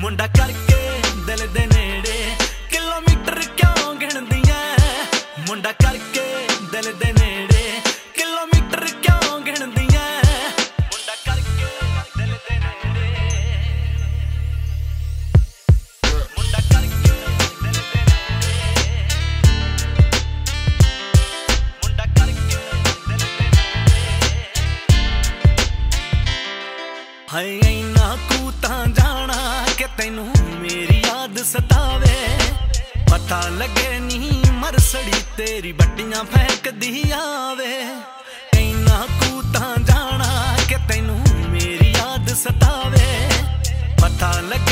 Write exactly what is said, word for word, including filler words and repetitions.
ਮੁੰਡਾ ਕਰਕੇ ਦਿਲ ਦੇ ਨੇੜੇ ਕਿਲੋਮੀਟਰ ਕਿਉਂ ਗਿਣਦੀਆਂ ਮੁੰਡਾ ਕਰਕੇ ਦਿਲ ਦੇ ਨੇੜੇ ਕਿਲੋਮੀਟਰ ਕਿਉਂ ਗਿਣਦੀਆਂ ਮੁੰਡਾ ਕਰਕੇ ਦਿਲ ਦੇ ਨੇੜੇ ਮੁੰਡਾ ਕਰਕੇ ਦਿਲ ਦੇ ਨੇੜੇ ਮੁੰਡਾ ਕਰਕੇ ਦਿਲ ਦੇ ਨੇੜੇ ਹਾਏ ਇੰਨਾ ਕੁ ਤਾਂ ਜਾਣਾ ਕਿ ਤੈਨੂੰ ਮੇਰੀ ਯਾਦ ਸਤਾਵੇ ਪਤਾ ਲੱਗੇ ਨੀ ਮਰਸੜੀ ਤੇਰੀ ਬੱਟੀਆਂ ਫੈਂਕਦੀ ਆਵੇ ਇੰਨਾ ਕੁ ਤਾਂ ਜਾਣਾ ਕਿ ਤੈਨੂੰ ਮੇਰੀ ਯਾਦ ਸਤਾਵੇ ਪਤਾ ਲੱਗੇ